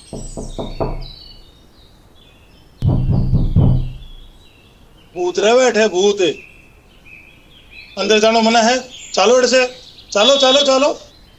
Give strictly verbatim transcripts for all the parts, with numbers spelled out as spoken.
भूत रहे बैठे भूत। अंदर जानो मना है। चलो इधर से, चलो चलो चलो।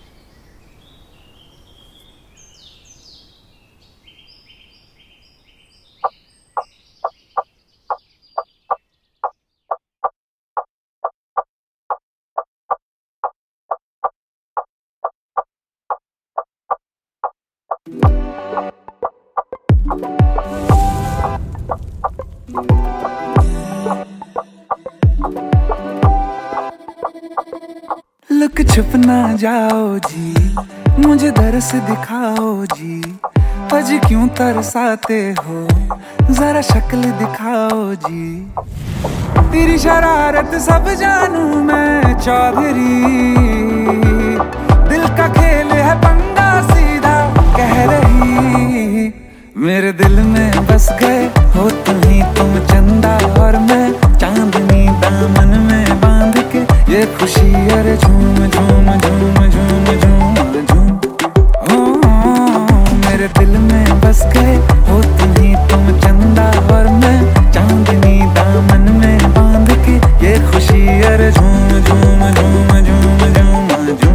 लुक छुप ना जाओ जी, मुझे दरस दिखाओ जी। आज क्यों तरसाते हो, जरा शक्ल दिखाओ जी। तेरी शरारत सब जानू मैं चौधरी, दिल का खेल है पंगा सीधा कह रही। मेरे दिल में बस गए हो तुम ही तुम, चंदा और मैं चांदनी दामन में बांध के ये खुशी अरे झूम झूम झूम झूम झूम झूम। ओ मेरे दिल में बस गए हो तुम ही तुम, चंदा और मैं चांदनी दामन में बांध के ये खुशी अरे झूम झूम झूम झूम झूम झूम।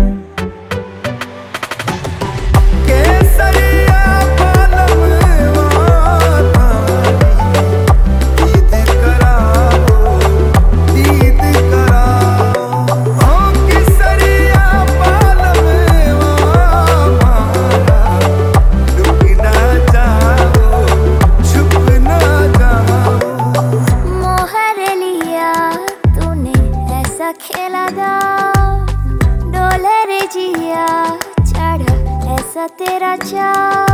खेला गा डोले रे जिया, चढ़ा ऐसा तेरा चा।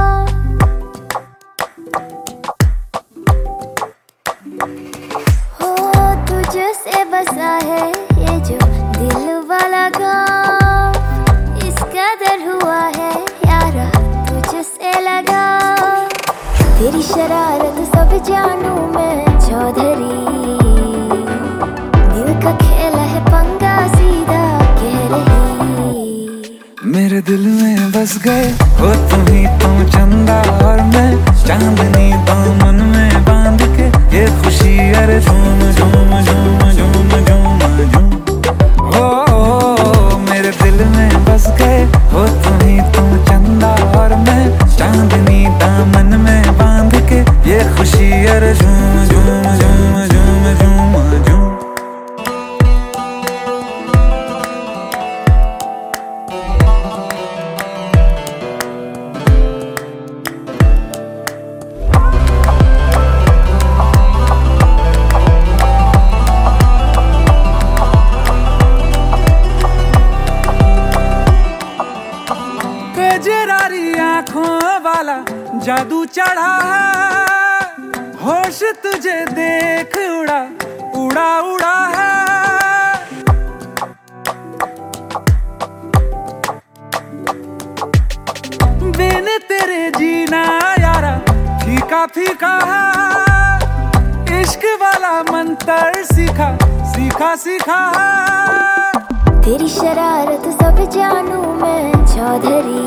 हो तुझसे बसा है ये जो दिल वाला गाँव, इस कदर हुआ है यारा तुझसे लगा। तेरी शरारत सब जानू मैं चौधरी, दिल का खेल है पंगा सीधा कह रही। मेरे दिल में बस गए हो तुम ही तुम, चंदा और मैं चांदनी दामन में बांध के ये खुशी अरे झूम झूम झूम झूम झूम झूम। ओ मेरे दिल में बस गए हो तुम ही तुम, चंदा और मैं चांदनी दामन में बांध के ये खुशी अरे झूम झूम झूम झूम झूम झूम। कजरारी आँखों वाला जादू चढ़ा है, होश तुझे देख उड़ा उड़ा उड़ा है। बिन तेरे जीना यारा फीका फीका है, इश्क वाला मंत्र सीखा सीखा सीखा है। तेरी शरारत सब जानू मैं चौधरी,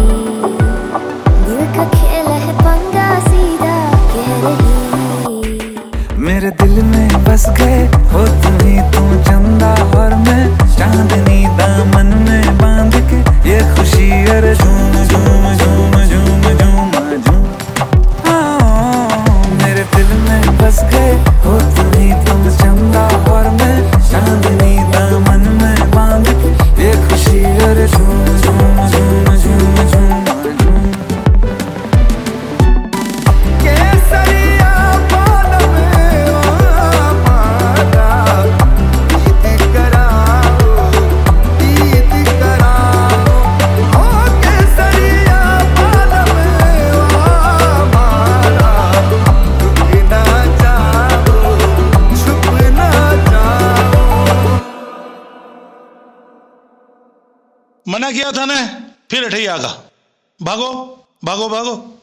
दिल का खेल है पंगा सीधा कह रही। मेरे दिल में बस गए हो तुम ही तुम, चंदा और मैं चांदनी दामन में बांध के ये खुशी अरे झूम झूम झूम झूम झूम झूम। मेरे दिल में बस गए हो तुम ही तुम, चंदा और मैं चांदनी दामन में बांध के ये खुशी अरे झूम झूम झूम झूम झूम झूम। केसरिया बाल में माला, ईद कराओ ईद कराओ। ओ केसरिया बाल में माला, रुक ना जाओ छुप ना जाओ। मना किया था ने, फिर अठे आगा। भागो भागो भागो।